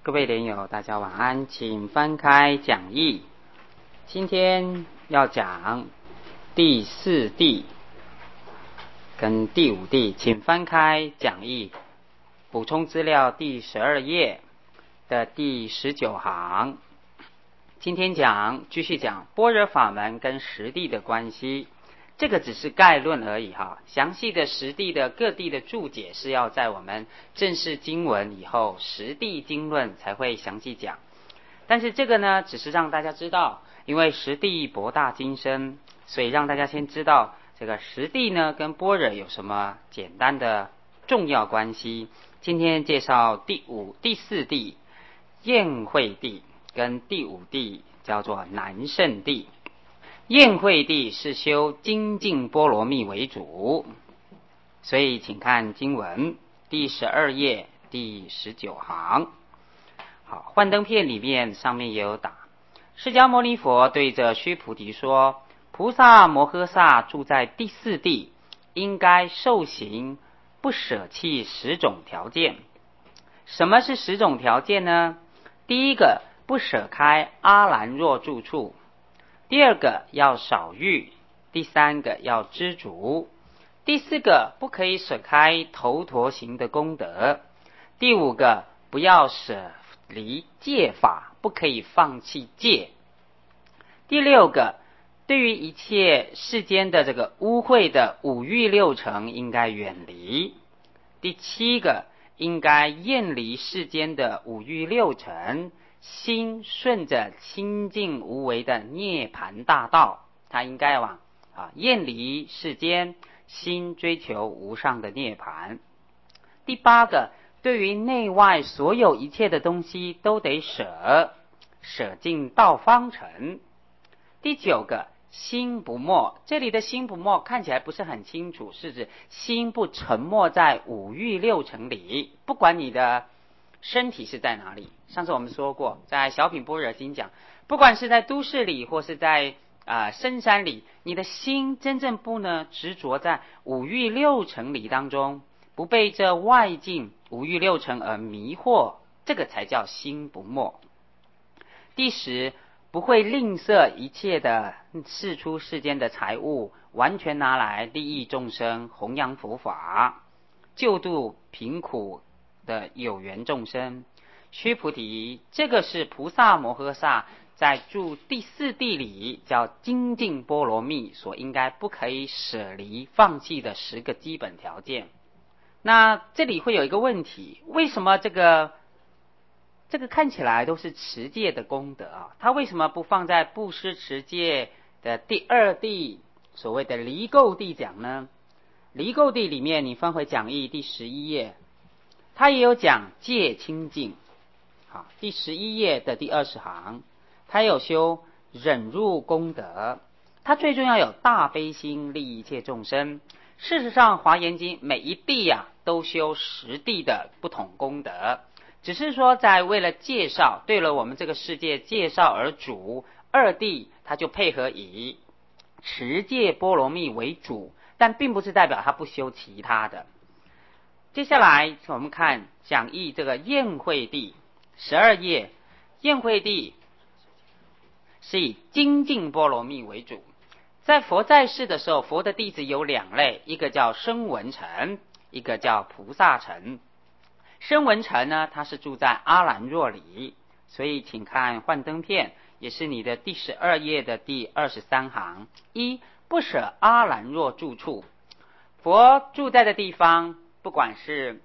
各位莲友，大家晚安，请翻开讲义。今天要讲第四谛跟第五谛，请翻开讲义，补充资料第12页的第19行。今天继续讲般若法门跟实谛的关系，这个只是概论而已哈，详细的实谛的各地的注解是要在我们正式经文以后实谛经论才会详细讲。但是这个呢，只是让大家知道，因为实谛博大精深，所以让大家先知道这个实谛呢跟般若有什么简单的重要关系。今天介绍第四谛宴会谛跟第五谛叫做南胜谛。宴会谛是修精进波罗蜜为主，所以请看经文第12页第19行。好，幻灯片里面上面也有打，释迦牟尼佛对着须菩提说，菩萨摩诃萨住在第四谛，应该受行不舍弃10种条件。什么是10种条件呢？第一个，不舍开阿兰若住处；第二个，要少欲；第三个，要知足；第四个，不可以舍开头陀行的功德；第五个，不要舍离戒法，不可以放弃戒；第六个，对于一切世间的这个污秽的五欲六尘应该远离；第七个，应该厌离世间的五欲六尘，心顺着清净无为的涅槃大道，他应该厌离世间，心追求无上的涅槃。第八个，对于内外所有一切的东西都得舍尽道方尘。第九个，心不没，这里的心不没看起来不是很清楚，是指心不沉没在五欲六尘里，不管你的身体是在哪里。上次我们说过，在小品般若经讲，不管是在都市里或是在深山里，你的心真正不呢执着在五欲六尘里当中，不被这外境五欲六尘而迷惑，这个才叫心不没。第10，不会吝啬一切的世出世间的财物，完全拿来利益众生，弘扬佛法，救度贫苦的有缘众生。须菩提，这个是菩萨摩诃萨在住第四谛里叫精进波罗蜜所应该不可以舍离放弃的10个基本条件。那这里会有一个问题，为什么这个看起来都是持戒的功德啊，它为什么不放在布施持戒的第二谛所谓的离垢谛讲呢？离垢谛里面你翻回讲义第11页，它也有讲戒清净。好，第11页的第20行，它有修忍辱功德，它最重要有大悲心利益一切众生。事实上华严经每一谛都修10谛的不同功德，只是说在为了介绍，对了我们这个世界介绍而主，二谛它就配合以持戒波罗蜜为主，但并不是代表它不修其他的。接下来我们看讲义这个宴会谛12页，宴会谛是以精进波罗蜜为主。在佛在世的时候，佛的弟子有2类，一个叫声闻乘，一个叫菩萨乘。声闻乘呢，它是住在阿兰若里，所以请看幻灯片，也是你的第12页的第23行。不舍阿兰若住处，佛住在的地方，不管是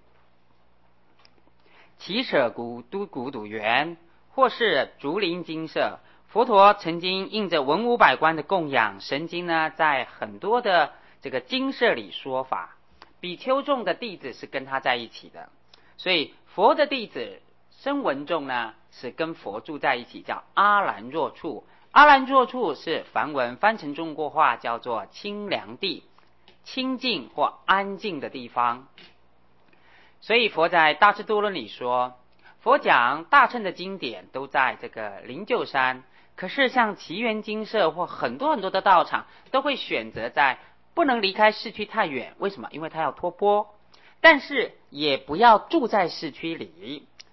奇舍古堵园或是竹林精舍，佛陀曾经应着文武百官的供养，神经呢在很多的这个精舍里说法，比丘众的弟子是跟他在一起的，所以佛的弟子声闻众呢是跟佛住在一起，叫阿兰若处。阿兰若处是梵文翻成中国话叫做清凉地，清净或安静的地方。所以佛在大智度论里说，佛讲大乘的经典都在这个灵鹫山，可是像祇园精舍或很多的道场都会选择在不能离开市区太远，为什么？因为它要托钵，但是也不要住在市区里，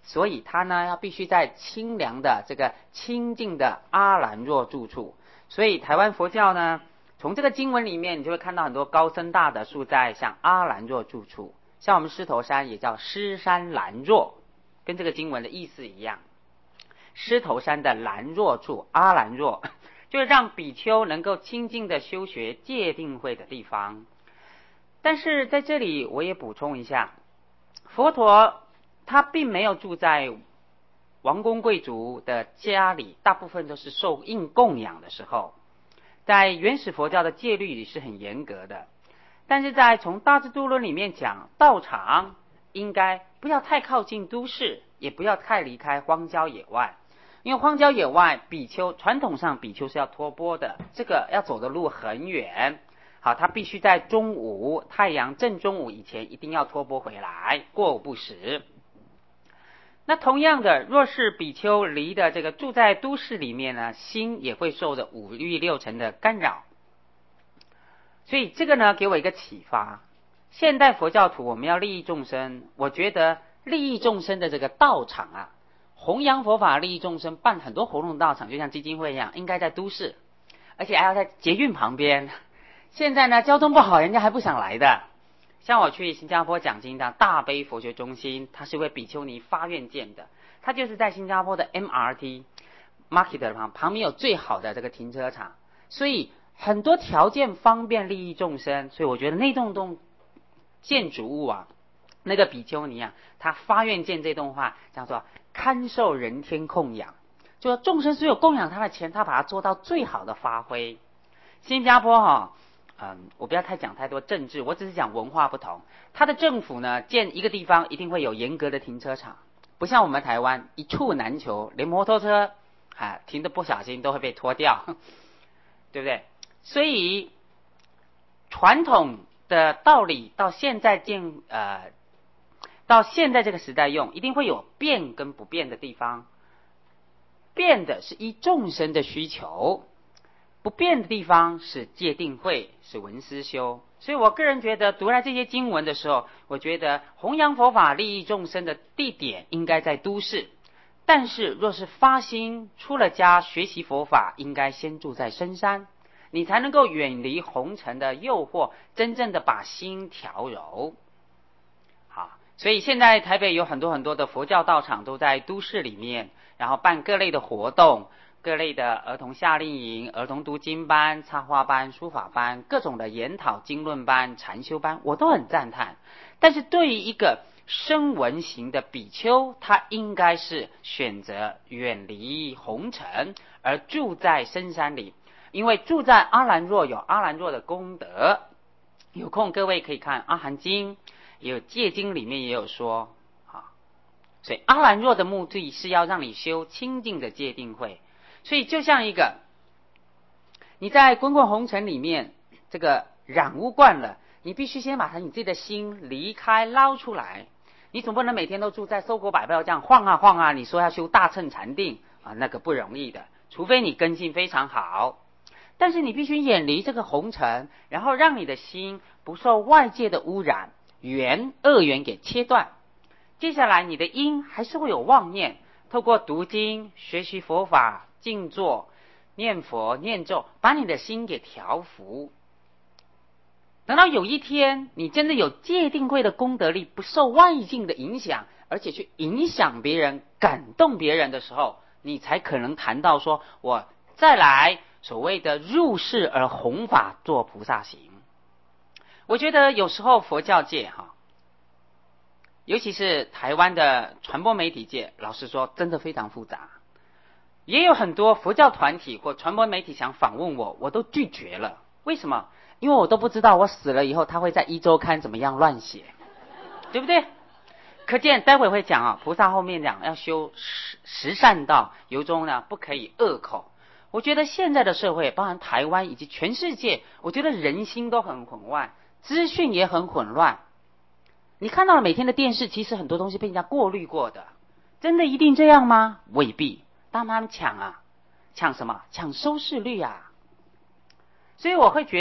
所以他呢要必须在清凉的这个清净的阿兰若住处。所以台湾佛教呢，从这个经文里面，你就会看到很多高僧大德住在像阿兰若住处，像我们狮头山也叫狮山兰若，跟这个经文的意思一样。狮头山的兰若处，阿兰若，就是让比丘能够清净的修学戒定慧的地方。但是在这里我也补充一下，佛陀他并没有住在王公贵族的家里，大部分都是受印供养的时候。在原始佛教的戒律里是很严格的，但是在从大智度论里面讲，道场应该不要太靠近都市，也不要太离开荒郊野外。因为荒郊野外，比丘传统上比丘是要托钵的，这个要走的路很远。好，他必须在中午太阳正中午以前一定要托钵回来，过午不食。那同样的，若是比丘离的这个住在都市里面呢，心也会受着五欲六尘的干扰。所以这个呢给我一个启发，现代佛教徒我们要利益众生，我觉得利益众生的这个道场啊，弘扬佛法利益众生，办很多活动道场，就像基金会一样，应该在都市，而且还要在捷运旁边。现在呢交通不好，人家还不想来的。像我去新加坡讲经的大悲佛学中心，它是为比丘尼发愿建的，它就是在新加坡的 MRT Market 旁边有最好的这个停车场，所以很多条件方便利益众生。所以我觉得那栋建筑物啊，那个比丘尼啊，他发愿建这栋话叫做堪受人天供养，就说众生所有供养他的钱，他把它做到最好的发挥。新加坡我不要讲太多政治，我只是讲文化不同。他的政府呢，建一个地方一定会有严格的停车场，不像我们台湾一处难求，连摩托车停得不小心都会被拖掉，对不对？所以传统的道理到现在到现在这个时代用，一定会有变跟不变的地方。变的是依众生的需求，不变的地方是戒定慧，是闻思修。所以我个人觉得读来这些经文的时候，我觉得弘扬佛法利益众生的地点应该在都市，但是若是发心出了家学习佛法，应该先住在深山，你才能够远离红尘的诱惑，真正的把心调柔。好，所以现在台北有很多的佛教道场都在都市里面，然后办各类的活动，各类的儿童夏令营、儿童读经班、插花班、书法班，各种的研讨经论班、禅修班，我都很赞叹。但是对于一个声闻型的比丘，他应该是选择远离红尘，而住在深山里，因为住在阿兰若有阿兰若的功德。有空各位可以看阿含经，也有戒经里面也有说所以阿兰若的目的是要让你修清净的戒定慧。所以就像一个你在滚滚红尘里面这个染污惯了，你必须先把你自己的心离开捞出来。你总不能每天都住在搜狗百标这样晃啊晃啊，你说要修大乘禅定那个不容易的，除非你根性非常好。但是你必须远离这个红尘，然后让你的心不受外界的污染，恶缘给切断。接下来你的因还是会有妄念，透过读经、学习佛法、静坐、念佛、念咒，把你的心给调伏。等到有一天你真的有戒定慧的功德力，不受外境的影响，而且去影响别人、感动别人的时候，你才可能谈到说我再来所谓的入世而弘法做菩萨行。我觉得有时候佛教界尤其是台湾的传播媒体界，老实说真的非常复杂。也有很多佛教团体或传播媒体想访问我，我都拒绝了。为什么？因为我都不知道我死了以后他会在一周刊怎么样乱写，对不对？可见待会会讲菩萨后面讲要修十善道，由衷呢不可以恶口。我觉得现在的社会，包含台湾以及全世界，我觉得人心都很混乱，资讯也很混乱。你看到了每天的电视，其实很多东西被人家过滤过的，真的一定这样吗？未必。当他们抢什么？抢收视率啊！所以我会觉得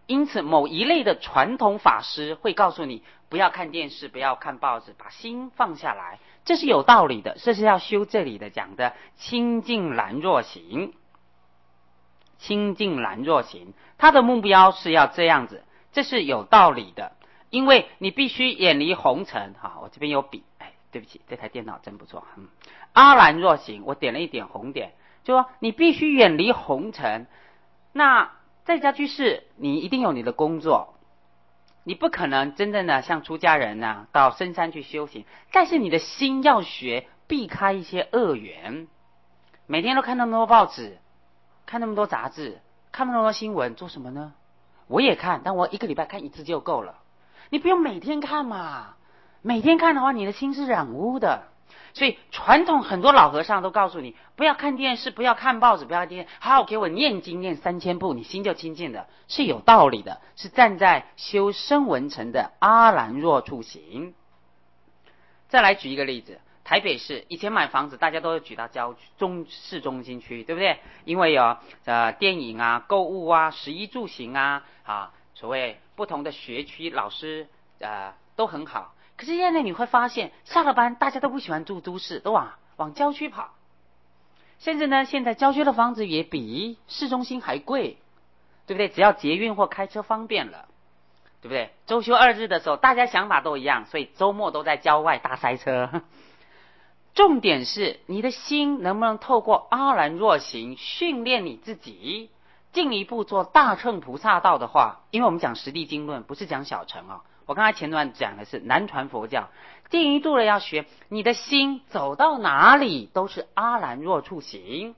因此某一类的传统法师会告诉你，不要看电视，不要看报纸，把心放下来，这是有道理的，这是要修这里的讲的清净然若行。清净然若行，他的目标是要这样子，这是有道理的，因为你必须远离红尘。好，我这边有笔，对不起，这台电脑真不错。阿然若行，我点了一点红点，就说你必须远离红尘。那在家居士，你一定有你的工作，你不可能真正的像出家人啊，到深山去修行，但是你的心要学避开一些恶缘。每天都看那么多报纸，看那么多杂志，看那么多新闻，做什么呢？我也看，但我一个礼拜看一次就够了。你不用每天看嘛，每天看的话，你的心是染污的。所以传统很多老和尚都告诉你，不要看电视，不要看报纸，不要看电视，好好给我念经，念3000部，你心就清净的，是有道理的，是站在修声闻乘的阿然若处行。再来举一个例子，台北市以前买房子，大家都举到市中心区，对不对？因为有电影啊、购物啊、食衣住行啊，所谓不同的学区老师都很好。可是现在你会发现，下了班大家都不喜欢住都市，都往郊区跑。甚至呢，现在郊区的房子也比市中心还贵，对不对？只要捷运或开车方便了，对不对？周休2日的时候，大家想法都一样，所以周末都在郊外大塞车。重点是你的心能不能透过阿然若行训练你自己，进一步做大乘菩萨道的话，因为我们讲实地经论，不是讲小乘我刚才前段讲的是南传佛教，进一步的要学你的心走到哪里都是阿然若处行。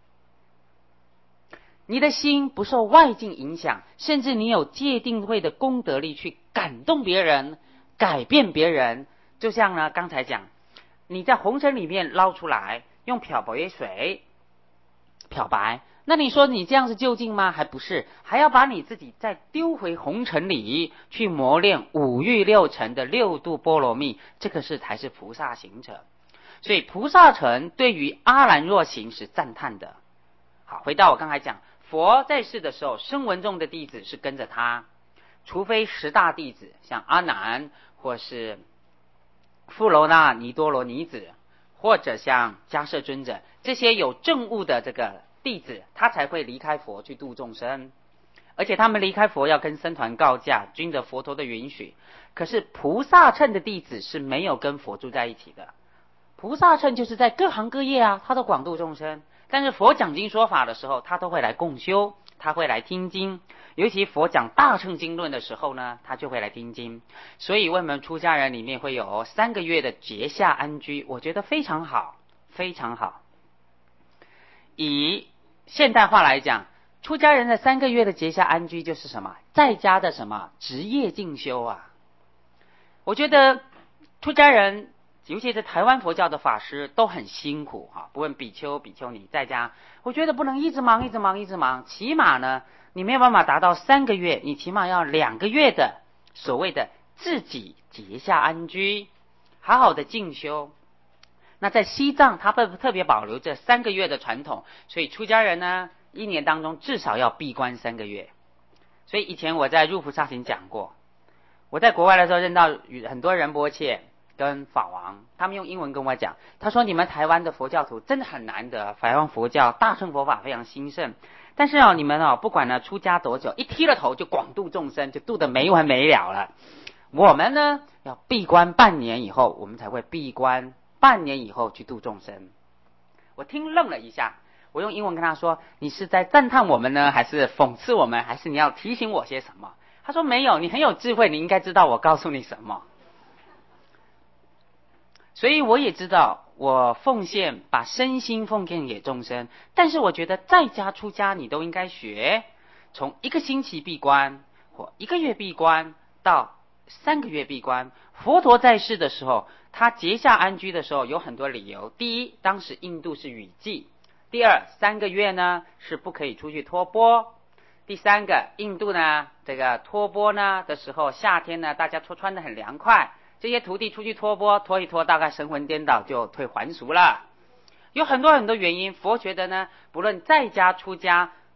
你的心不受外境影响，甚至你有戒定慧的功德力去感动别人，改变别人。就像呢刚才讲，你在红尘里面捞出来，用漂白水漂白，那你说你这样是究竟吗？还不是，还要把你自己再丢回红尘里去磨练5欲6尘的6度波罗蜜，这个才是菩萨行者。所以菩萨乘对于阿然若行是赞叹的。好，回到我刚才讲，佛在世的时候，声闻众的弟子是跟着他，除非10大弟子，像阿难或是富罗那尼多罗尼子，或者像迦摄尊者，这些有证悟的这个弟子，他才会离开佛去度众生。而且他们离开佛要跟僧团告假，均得佛陀的允许。可是菩萨乘的弟子是没有跟佛住在一起的，菩萨乘就是在各行各业他都广度众生。但是佛讲经说法的时候，他都会来共修，他会来听经，尤其佛讲大乘经论的时候呢，他就会来听经。所以为什么出家人里面会有3个月的结下安居，我觉得非常好，非常好。以现代化来讲，出家人的3个月的结下安居就是什么？在家的什么职业进修我觉得出家人尤其是台湾佛教的法师都很辛苦不论比丘比丘尼在家，我觉得不能一直忙，起码呢你没有办法达到3个月，你起码要2个月的所谓的自己结下安居，好好的进修。那在西藏他会特别保留这3个月的传统，所以出家人呢1年当中至少要闭关3个月。所以以前我在入菩萨行讲过，我在国外的时候认到很多仁波切跟法王，他们用英文跟我讲，他说你们台湾的佛教徒真的很难得，台湾佛教大乘佛法非常兴盛，但是你们不管出家多久，一剃了头就广度众生，就度得没完没了了。我们呢要闭关半年以后，我们才会闭关半年以后去度众生。我听愣了一下，我用英文跟他说，你是在赞叹我们呢，还是讽刺我们，还是你要提醒我些什么？他说没有，你很有智慧，你应该知道我告诉你什么。所以我也知道我奉献，把身心奉献给众生，但是我觉得在家出家你都应该学，从1个星期闭关或1个月闭关到3个月闭关。佛陀在世的时候，他结下安居的时候有很多理由。第一，当时印度是雨季；第二，3个月呢是不可以出去托钵；第三个，印度呢这个托钵呢的时候，夏天呢大家穿得很凉快，这些徒弟出去托钵拖一拖，大概神魂颠倒就退还俗了。有很多很多原因，佛觉得呢，不论在家出家，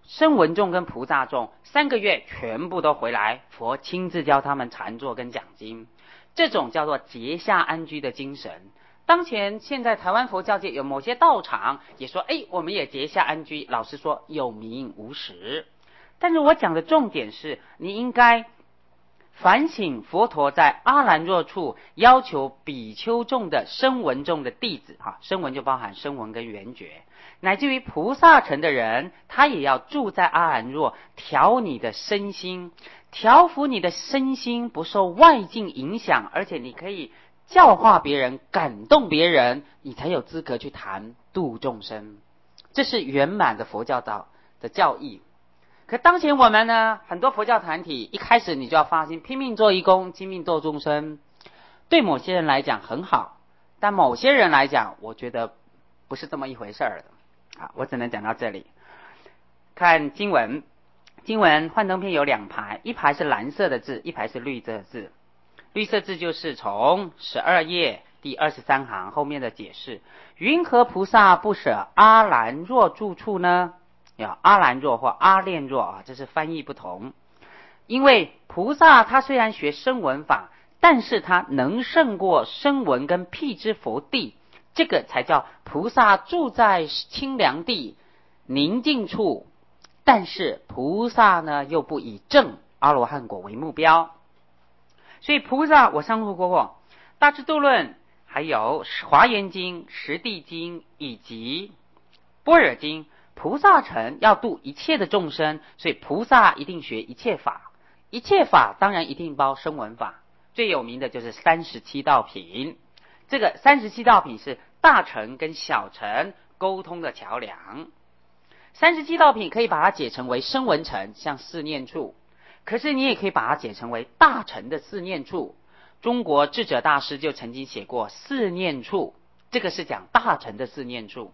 声闻众跟菩萨众3个月全部都回来，佛亲自教他们禅坐跟讲经，这种叫做结下安居的精神。当前现在台湾佛教界有某些道场也说，我们也结下安居，老实说有名无实。但是我讲的重点是，你应该反省佛陀在阿兰若处要求比丘众的声闻众的弟子，声闻就包含声闻跟缘觉，乃至于菩萨城的人，他也要住在阿兰若，调你的身心，调伏你的身心不受外境影响，而且你可以教化别人，感动别人，你才有资格去谈度众生。这是圆满的佛教的教义。可当前我们呢，很多佛教团体一开始你就要发心拼命做义工，拼命度众生，对某些人来讲很好，但某些人来讲，我觉得不是这么一回事儿的。我只能讲到这里。看经文，幻灯片有2排，一排是蓝色的字，一排是绿色的字。绿色字就是从12页第23行后面的解释，云何菩萨不舍阿兰若住处呢？阿兰若或阿练若这是翻译不同。因为菩萨他虽然学声闻法，但是他能胜过声闻跟辟支佛地，这个才叫菩萨住在清凉地宁静处。但是菩萨呢又不以证阿罗汉果为目标，所以菩萨我上述说过，大智度论还有华严经、十地经以及般若经，菩萨城要度一切的众生，所以菩萨一定学一切法，一切法当然一定包声闻法。最有名的就是37道品，这个37道品是大乘跟小乘沟通的桥梁。37道品可以把它解成为声闻乘，像四念处，可是你也可以把它解成为大乘的四念处。中国智者大师就曾经写过四念处，这个是讲大乘的四念处。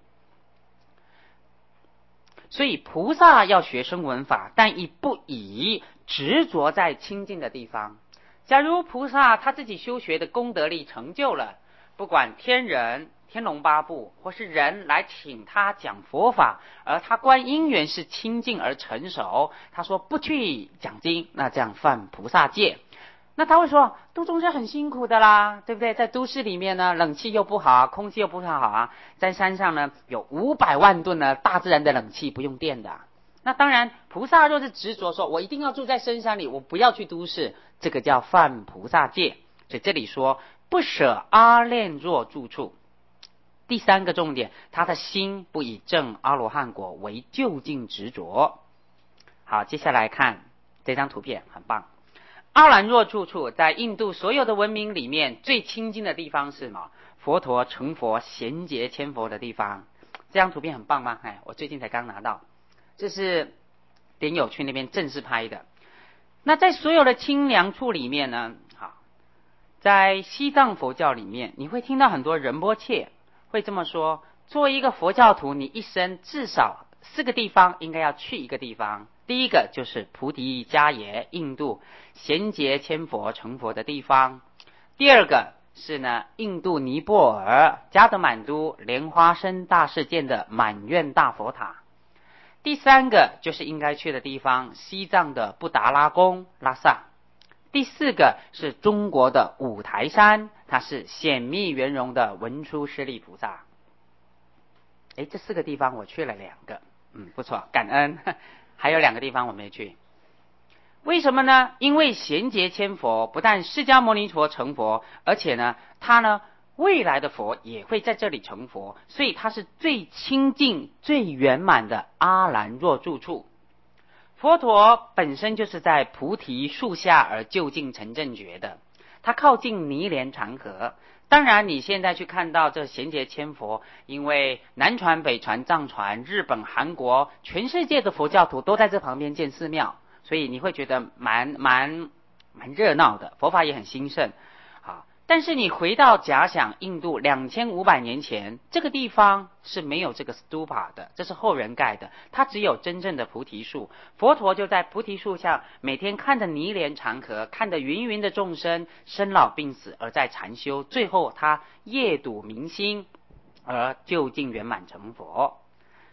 所以菩萨要学声闻法，但不以执着在清净的地方。假如菩萨他自己修学的功德力成就了，不管天人、天龙八部或是人来请他讲佛法，而他观因缘是清净而成熟，他说不去讲经，那这样犯菩萨戒。那他会说度众生很辛苦的啦，对不对？在都市里面呢，冷气又不好，空气又不太好啊，在山上呢有500万吨呢大自然的冷气不用电的。那当然菩萨若是执着说我一定要住在深山里，我不要去都市，这个叫犯菩萨戒。所以这里说不舍阿练若住处。第3个重点，他的心不以证阿罗汉果为究竟执着。好，接下来看这张图片，很棒。阿兰若住处在印度所有的文明里面最亲近的地方是什么？佛陀成佛贤劫千佛的地方。这张图片很棒吗？我最近才刚拿到，这是点友去那边正式拍的。那在所有的清凉处里面呢，在西藏佛教里面，你会听到很多仁波切会这么说，作为一个佛教徒，你一生至少4个地方应该要去一个地方。第一个就是菩提迦耶，印度贤劫千佛成佛的地方。第2个是呢，印度尼泊尔加德满都莲花生大士建的满愿大佛塔。第3个就是应该去的地方，西藏的布达拉宫拉萨。第4个是中国的五台山，它是显密圆融的文殊师利菩萨。这4个地方我去了2个，不错，感恩。还有2个地方我没去，为什么呢？因为贤劫千佛不但释迦牟尼佛成佛，而且呢，他呢未来的佛也会在这里成佛，所以他是最清净、最圆满的阿兰若住处。佛陀本身就是在菩提树下而就近成正觉的，他靠近尼连长河。当然你现在去看到这贤劫千佛，因为南传、北传、藏传、日本、韩国，全世界的佛教徒都在这旁边建寺庙，所以你会觉得蛮热闹的，佛法也很兴盛。但是你回到假想印度2500年前，这个地方是没有这个 stupa 的，这是后人盖的，它只有真正的菩提树。佛陀就在菩提树下，每天看着尼连长河，看着芸芸的众生生老病死而在禅修，最后他夜睹明星而就近圆满成佛。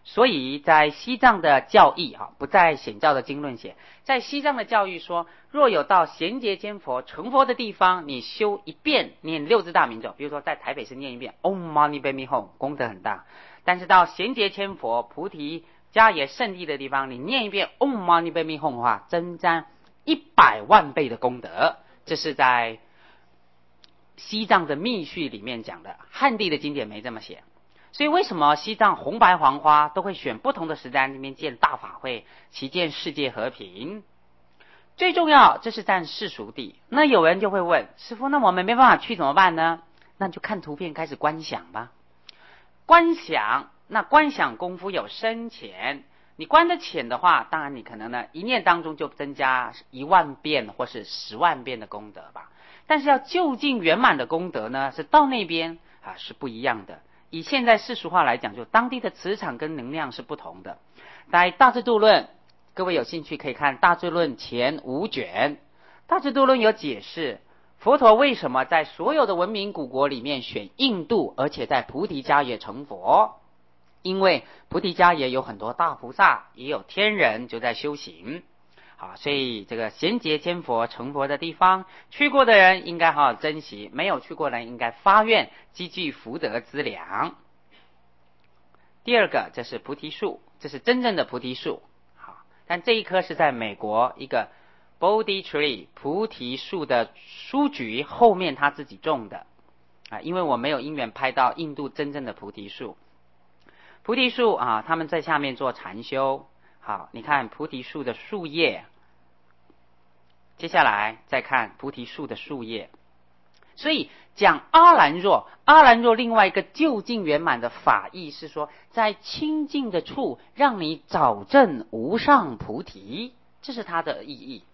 所以在西藏的教义不在显教的经论写，在西藏的教义说，若有到贤劫千佛成佛的地方，你修一遍念六字大明咒，比如说在台北市念一遍 Om Mani Padme Hum， 功德很大。但是到贤劫千佛菩提迦耶圣地的地方，你念一遍 Om Mani Padme Hum 的话，增加100万倍的功德。这是在西藏的密续里面讲的，汉地的经典没这么写。所以为什么西藏红白黄花都会选不同的时代那边建大法会，祈建世界和平？最重要，这是占世俗地。那有人就会问师父，那我们没办法去怎么办呢？那就看图片开始观想吧。观想，那观想功夫有深浅，你观得浅的话，当然你可能呢一念当中就增加1万遍或是10万遍的功德吧。但是要就近圆满的功德呢，是到那边是不一样的。以现在世俗化来讲，就当地的磁场跟能量是不同的。在大智度论，各位有兴趣可以看大智论前5卷，大智度论有解释佛陀为什么在所有的文明古国里面选印度，而且在菩提迦耶成佛。因为菩提迦耶有很多大菩萨，也有天人就在修行。所以这个贤劫千佛成佛的地方，去过的人应该好好珍惜，没有去过的人应该发愿积聚福德资粮。第二个，这是菩提树，这是真正的菩提树。但这一棵是在美国一个 Bodhi Tree 菩提树的书局后面他自己种的因为我没有因缘拍到印度真正的菩提树。菩提树他们在下面做禅修。好，你看菩提树的树叶，接下来再看菩提树的树叶。所以讲阿兰若，阿兰若另外一个究竟圆满的法义是说，在清净的处让你早证无上菩提，这是它的意义。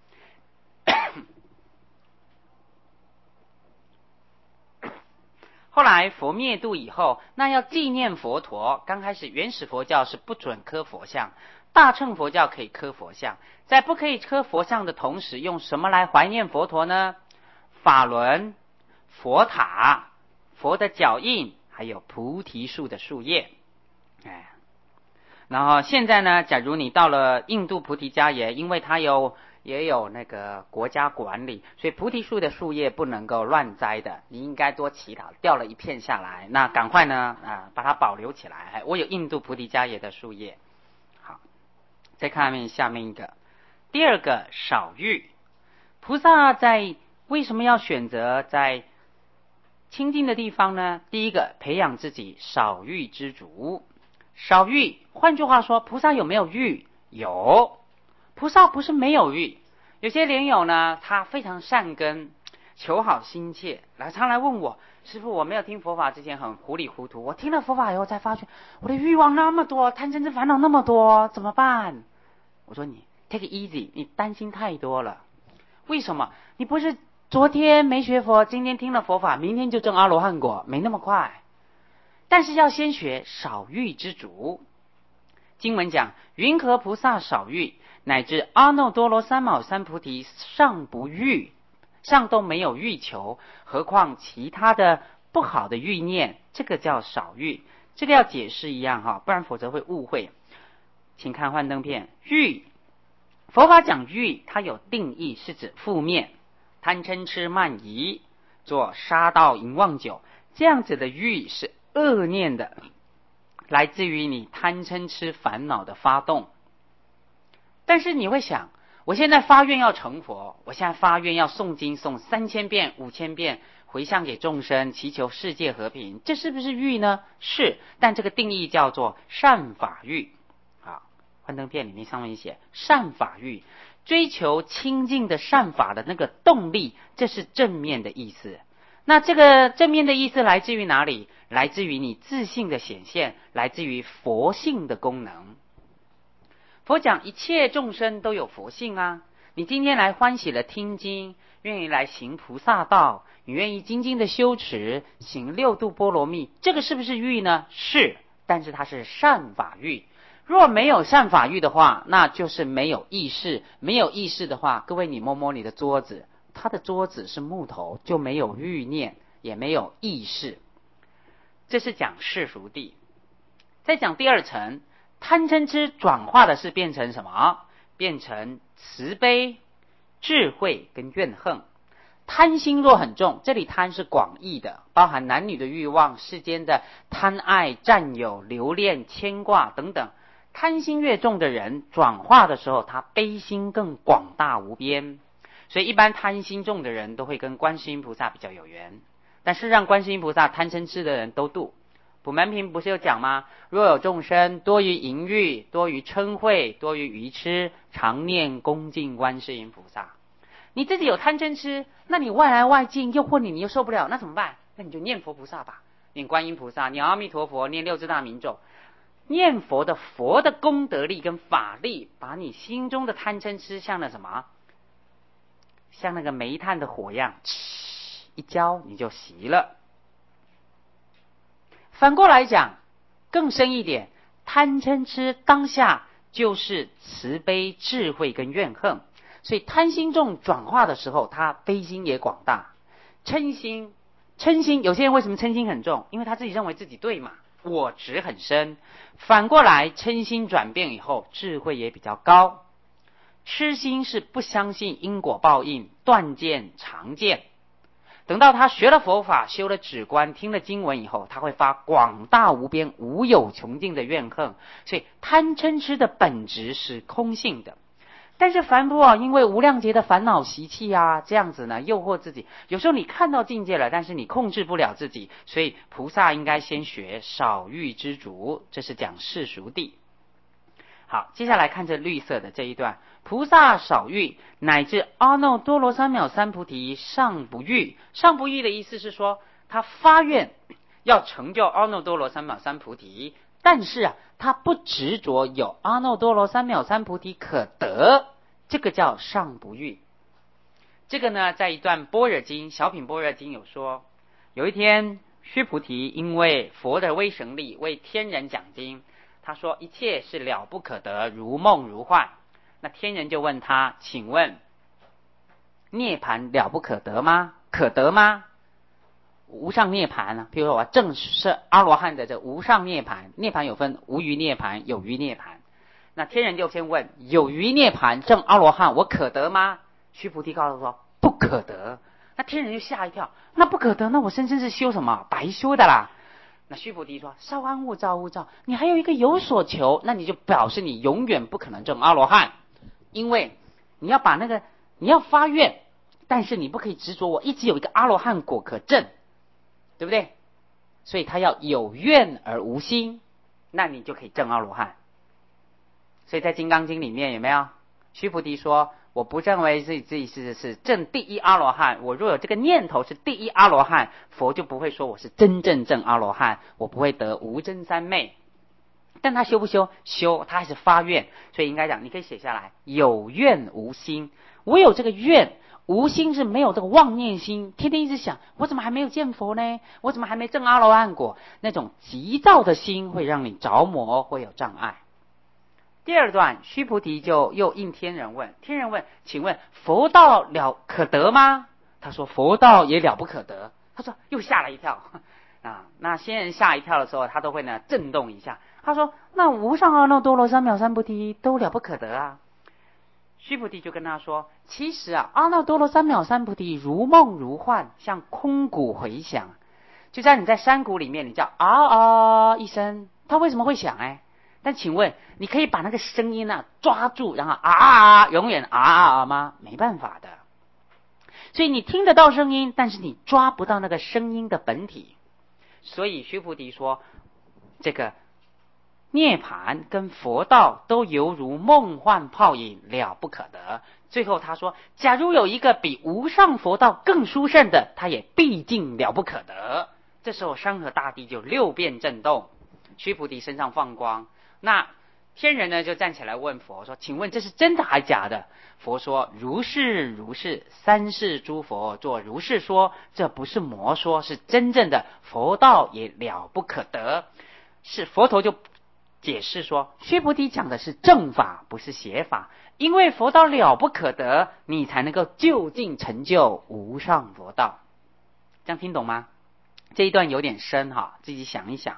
后来佛灭度以后，那要纪念佛陀。刚开始原始佛教是不准刻佛像，大乘佛教可以刻佛像。在不可以刻佛像的同时，用什么来怀念佛陀呢？法轮、佛塔、佛的脚印，还有菩提树的树叶。然后现在呢，假如你到了印度菩提迦耶，因为它也有那个国家管理，所以菩提树的树叶不能够乱摘的，你应该多祈祷，掉了一片下来，那赶快呢把它保留起来。我有印度菩提迦耶的树叶。好，再看下面一个，第二个少欲。菩萨在为什么要选择在清净的地方呢？第一个，培养自己少欲知足。少欲，换句话说，菩萨有没有欲？有。菩萨不是没有欲。有些莲友呢，他非常善根，求好心切，常来问我，师父，我没有听佛法之前很糊里糊涂，我听了佛法以后才发觉我的欲望那么多，贪嗔痴烦恼那么多，怎么办？我说你 take it easy， 你担心太多了。为什么？你不是昨天没学佛，今天听了佛法，明天就证阿罗汉果，没那么快。但是要先学少欲知足。经文讲，云何菩萨少欲，乃至阿耨多罗三藐三菩提尚不欲，尚都没有欲求，何况其他的不好的欲念，这个叫少欲。这个要解释一样不然否则会误会。请看幻灯片。欲，佛法讲欲，它有定义，是指负面，贪嗔痴慢疑，做杀盗淫妄酒，这样子的欲是恶念的，来自于你贪嗔痴烦恼的发动。但是你会想，我现在发愿要成佛，我现在发愿要诵经诵3000遍5000遍，回向给众生，祈求世界和平，这是不是欲呢？是，但这个定义叫做善法欲。幻灯片里面上面写善法欲，追求清净的善法的那个动力，这是正面的意思。那这个正面的意思来自于哪里？来自于你自信的显现，来自于佛性的功能。佛讲一切众生都有佛性你今天来欢喜的听经，愿意来行菩萨道，你愿意精进的修持，行6度波罗蜜，这个是不是欲呢？是，但是它是善法欲。若没有善法欲的话，那就是没有意识。没有意识的话，各位你摸摸你的桌子，它的桌子是木头，就没有欲念，也没有意识。这是讲世俗谛。 再讲第二层，贪嗔痴转化的是变成什么？变成慈悲、智慧跟怨恨。贪心若很重，这里贪是广义的，包含男女的欲望、世间的贪爱、占有、留恋、牵挂等等。贪心越重的人，转化的时候，他悲心更广大无边。所以一般贪心重的人都会跟观世音菩萨比较有缘，但是让观世音菩萨贪嗔痴的人都度。普门品不是有讲吗？若有众生多于淫欲，多于嗔恚，多于愚痴，常念恭敬观世音菩萨。你自己有贪嗔痴，那你外来外境诱惑你，你又受不了，那怎么办？那你就念佛菩萨吧，念观音菩萨，念阿弥陀佛，念六字大明咒。念佛的功德力跟法力，把你心中的贪嗔痴像那什么，像那个煤炭的火一样，一浇你就熄了。反过来讲，更深一点，贪嗔痴当下就是慈悲、智慧跟怨恨。所以贪心重转化的时候，他悲心也广大。嗔心，有些人为什么嗔心很重？因为他自己认为自己对嘛，我执很深。反过来，嗔心转变以后，智慧也比较高。痴心是不相信因果报应，断见常见。等到他学了佛法，修了止观，听了经文以后，他会发广大无边、无有穷尽的怨恨。所以贪嗔痴的本质是空性的。但是凡夫因为无量劫的烦恼习气这样子呢，诱惑自己。有时候你看到境界了，但是你控制不了自己，所以菩萨应该先学少欲知足，这是讲世俗谛。好，接下来看这绿色的这一段，菩萨少欲，乃至阿耨多罗三藐三菩提尚不欲。尚不欲的意思是说，他发愿要成就阿耨多罗三藐三菩提，但是他不执着有阿耨多罗三藐三菩提可得，这个叫尚不欲。这个呢，在一段般若经，小品般若经有说，有一天须菩提因为佛的威神力为天人讲经，他说一切是了不可得，如梦如幻。那天人就问他，请问涅槃了不可得吗？可得吗？无上涅槃譬如说我正是阿罗汉的这无上涅槃，涅槃有分无余涅槃、有余涅槃。那天人就先问，有余涅槃正阿罗汉我可得吗？须菩提告诉说不可得。那天人就吓一跳，那不可得，那我生生是修什么？白修的啦。那须菩提说，稍安勿躁，勿躁，你还有一个有所求，那你就表示你永远不可能证阿罗汉。因为你要把你要发愿，但是你不可以执着我一直有一个阿罗汉果可证，对不对？所以他要有愿而无心，那你就可以证阿罗汉。所以在金刚经里面有没有须菩提说，我不认为自己是证第一阿罗汉，我若有这个念头是第一阿罗汉，佛就不会说我是真正证阿罗汉，我不会得无真三昧。但他修不修？修，他还是发愿。所以应该讲，你可以写下来，有愿无心。我有这个愿，无心是没有这个妄念心，天天一直想我怎么还没有见佛呢？我怎么还没证阿罗汉果？那种急躁的心会让你着魔，会有障碍。第二段，须菩提就又应天人问，天人问，请问佛道了可得吗？他说佛道也了不可得。他说又吓了一跳那仙人吓一跳的时候，他都会呢震动一下。他说那无上阿耨多罗三藐三菩提都了不可得须菩提就跟他说，其实阿耨多罗三藐三菩提如梦如幻，像空谷回响。就像你在山谷里面，你叫一声，它为什么会响但请问你可以把那个声音抓住，然后永远吗？没办法的。所以你听得到声音，但是你抓不到那个声音的本体。所以须菩提说，这个涅槃跟佛道都犹如梦幻泡影，了不可得。最后他说，假如有一个比无上佛道更殊胜的，他也毕竟了不可得。这时候山河大地就六变震动，须菩提身上放光。那天人呢就站起来问佛说，请问这是真的还假的？佛说，如是如是，三世诸佛作如是说，这不是魔说，是真正的佛道也了不可得。是佛陀就解释说，须菩提讲的是正法，不是邪法，因为佛道了不可得，你才能够就近成就无上佛道。这样听懂吗？这一段有点深自己想一想。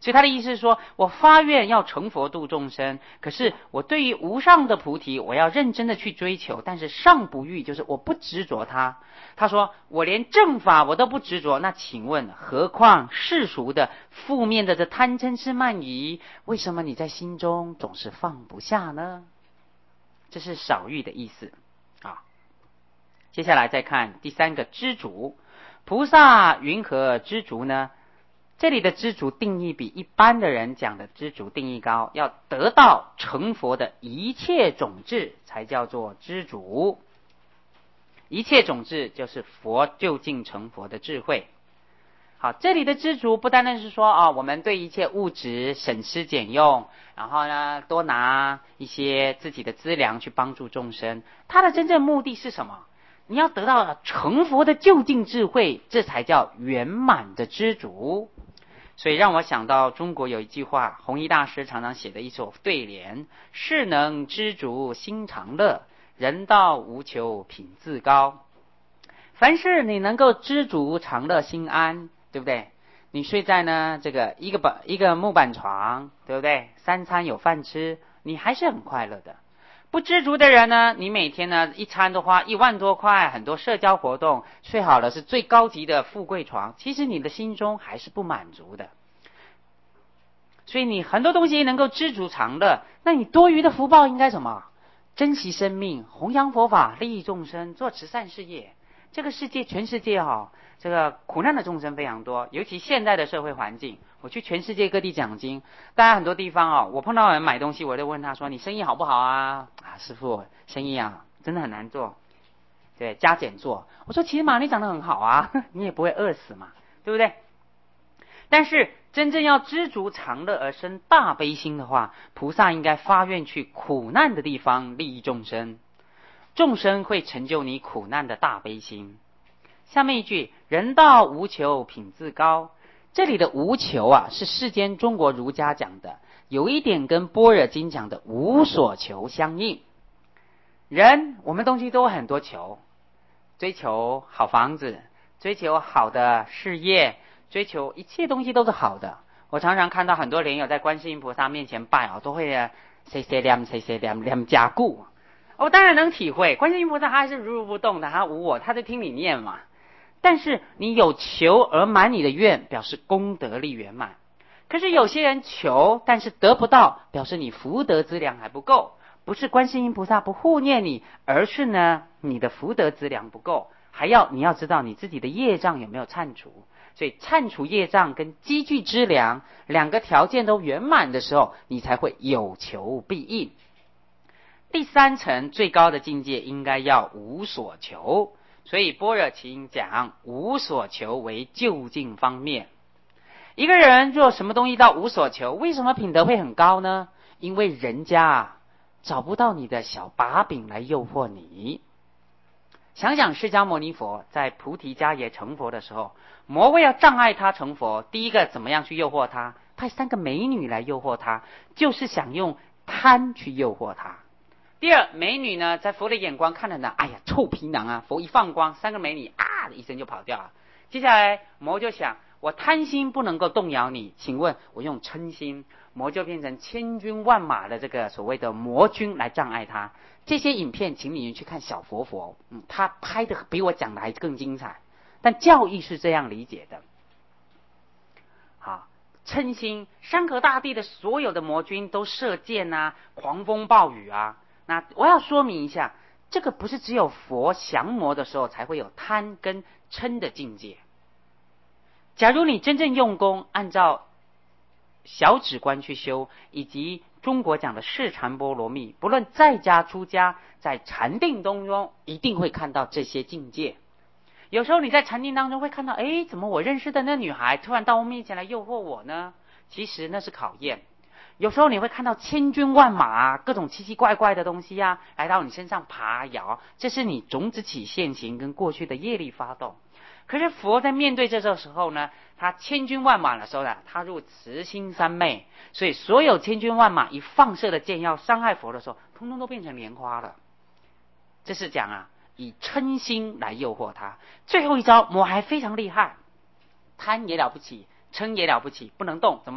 所以他的意思是说，我发愿要成佛度众生，可是我对于无上的菩提，我要认真的去追求，但是上不欲，就是我不执着它。他说我连正法我都不执着，那请问何况世俗的负面的这贪嗔痴慢疑，为什么你在心中总是放不下呢？这是少欲的意思啊。接下来再看第三个知足，菩萨云何知足呢？这里的知足定义比一般的人讲的知足定义高，要得到成佛的一切种智才叫做知足。一切种智就是佛究竟成佛的智慧。好，这里的知足不单单是说我们对一切物质省吃俭用，然后呢多拿一些自己的资粮去帮助众生，它的真正目的是什么？你要得到成佛的究竟智慧，这才叫圆满的知足。所以让我想到中国有一句话，弘一大师常常写的一首对联：世能知足心常乐，人道无求品自高。凡是你能够知足常乐心安，对不对？你睡在呢这个一个木板床，对不对？三餐有饭吃，你还是很快乐的。不知足的人呢，你每天呢一餐都花1万多块，很多社交活动，睡好了是最高级的富贵床，其实你的心中还是不满足的。所以你很多东西能够知足常乐，那你多余的福报应该什么？珍惜生命，弘扬佛法，利益众生，做慈善事业。这个世界全世界这个苦难的众生非常多，尤其现在的社会环境，我去全世界各地讲经，大家很多地方我碰到人买东西，我就问他说你生意好不好啊？师父，生意真的很难做，对，加减做。我说其实你长得很好啊，你也不会饿死嘛，对不对？但是真正要知足常乐而生大悲心的话，菩萨应该发愿去苦难的地方利益众生，众生会成就你苦难的大悲心。下面一句，人道无求品自高，这里的无求是世间中国儒家讲的，有一点跟般若经讲的无所求相应。人我们东西都很多求，追求好房子，追求好的事业，追求一切东西都是好的。我常常看到很多莲友在观世音菩萨面前拜都会谁谁念加固。我当然能体会，观世音菩萨他还是如如不动的，他无我，他在听你念嘛。但是你有求而满你的愿，表示功德力圆满。可是有些人求但是得不到，表示你福德资粮还不够。不是观世音菩萨不护念你，而是呢你的福德资粮不够，你要知道你自己的业障有没有忏除。所以忏除业障跟积聚资粮两个条件都圆满的时候，你才会有求必应。第三层最高的境界应该要无所求，所以般若经讲无所求为究竟方面。一个人若什么东西到无所求，为什么品德会很高呢？因为人家找不到你的小把柄来诱惑你。想想释迦牟尼佛在菩提迦耶成佛的时候，魔为了障碍他成佛，第一个怎么样去诱惑他？派3个美女来诱惑他，就是想用贪去诱惑他。第二，美女呢在佛的眼光看了呢，哎呀臭皮囊啊！佛一放光，3个美女的一声就跑掉了。接下来魔就想，我贪心不能够动摇你，请问我用嗔心，魔就变成千军万马的这个所谓的魔军来障碍他。这些影片请你去看小佛，他拍的比我讲的还更精彩，但教义是这样理解的。好，嗔心，山河大地的所有的魔军都射箭狂风暴雨那我要说明一下，这个不是只有佛降魔的时候才会有贪跟嗔的境界。假如你真正用功，按照小止观去修，以及中国讲的释禅波罗蜜，不论在家出家，在禅定当中一定会看到这些境界。有时候你在禅定当中会看到，怎么我认识的那女孩突然到我面前来诱惑我呢？其实那是考验。有时候你会看到千军万马各种奇奇怪怪的东西来到你身上爬摇，这是你种子起现行跟过去的业力发动。可是佛在面对这时候呢，他千军万马的时候呢，他入慈心三昧，所以所有千军万马一放射的箭要伤害佛的时候，通通都变成莲花了。这是讲以嗔心来诱惑他。最后一招魔还非常厉害，贪也了不起，嗔也了不起，不能动怎么办？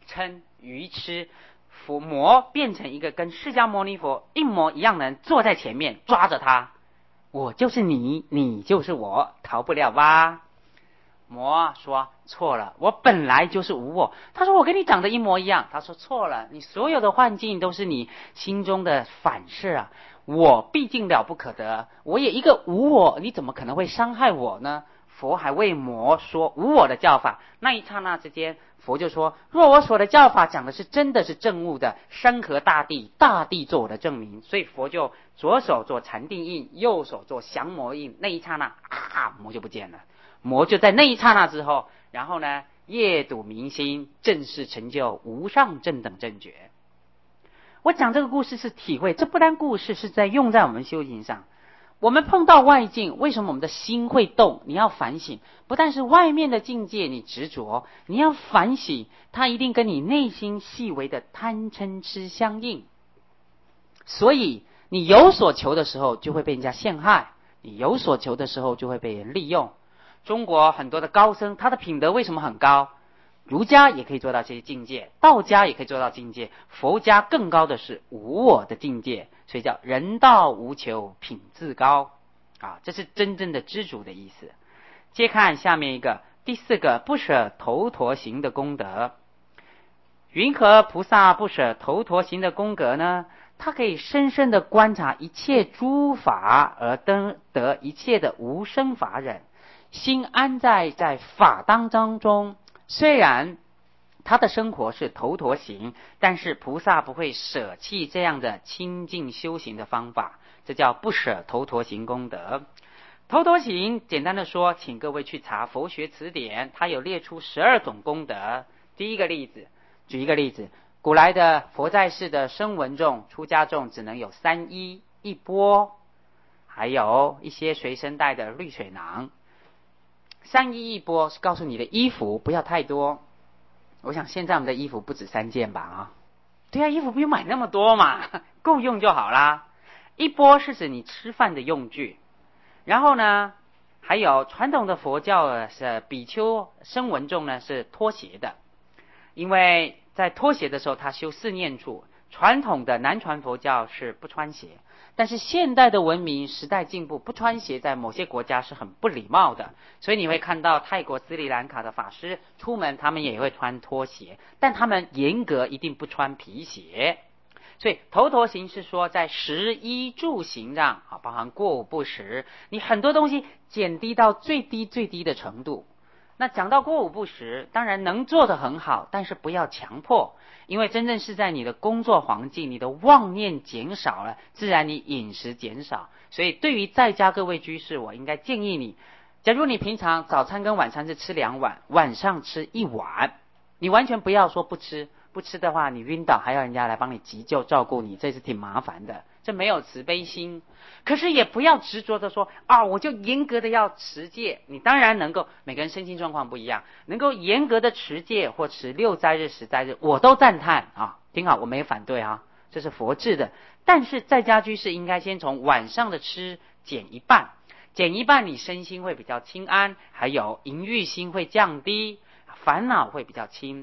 嗔愚痴，魔变成一个跟释迦牟尼佛一模一样的人坐在前面抓着他，我就是你，你就是我，逃不了吧？魔说错了，我本来就是无我。他说我跟你长得一模一样。他说错了，你所有的幻境都是你心中的反射啊。我毕竟了不可得，我也一个无我，你怎么可能会伤害我呢？佛还为魔说无我的教法。那一刹那之间，佛就说，若我所的教法讲的是真的是正悟的，山河大地，大地做我的证明。所以佛就左手做禅定印，右手做降魔印。那一刹那魔就不见了。魔就在那一刹那之后，然后呢，夜睹明心，正式成就无上正等正觉。我讲这个故事是体会，这不单故事是在用在我们修行上。我们碰到外境，为什么我们的心会动？你要反省，不但是外面的境界你执着，你要反省，它一定跟你内心细微的贪嗔痴相应。所以你有所求的时候，就会被人家陷害；你有所求的时候，就会被人利用。中国很多的高僧，他的品德为什么很高？儒家也可以做到这些境界，道家也可以做到境界，佛家更高的是无我的境界，所以叫人道无求，品自高啊，这是真正的知足的意思。接看下面一个第四个不舍头陀行的功德。云何菩萨不舍头陀行的功德呢？他可以深深的观察一切诸法，而得一切的无生法忍，心安在法当中。虽然他的生活是头陀行，但是菩萨不会舍弃这样的清净修行的方法，这叫不舍头陀行功德。头陀行简单的说，请各位去查佛学词典，它有列出12种功德。第一个例子，举一个例子，古来的佛在世的声闻众、出家众只能有3衣1钵，还有一些随身带的滤水囊。3衣1钵是告诉你的衣服不要太多。我想现在我们的衣服不止3件吧啊？对啊，衣服不用买那么多嘛，够用就好啦。1钵是指你吃饭的用具。然后呢，还有传统的佛教是比丘声闻众呢是脱鞋的，因为在脱鞋的时候他修4念处。传统的南传佛教是不穿鞋，但是现代的文明时代进步，不穿鞋在某些国家是很不礼貌的，所以你会看到泰国斯里兰卡的法师出门他们也会穿拖鞋，但他们严格一定不穿皮鞋。所以头陀行是说在食衣住行上包含过午不食，你很多东西减低到最低的程度。那讲到过午不食，当然能做得很好，但是不要强迫，因为真正是在你的工作环境，你的妄念减少了，自然你饮食减少。所以对于在家各位居士，我应该建议你，假如你平常早餐跟晚餐是吃2碗，晚上吃1碗，你完全不要说不吃，不吃的话你晕倒还要人家来帮你急救照顾你，这是挺麻烦的，这没有慈悲心。可是也不要执着的说我就严格的要持戒。你当然能够，每个人身心状况不一样，能够严格的持戒或持6斋日10斋日，我都赞叹听好，我没反对这是佛制的。但是在家居士应该先从晚上的吃减一半，你身心会比较清安，还有淫欲心会降低，烦恼会比较轻。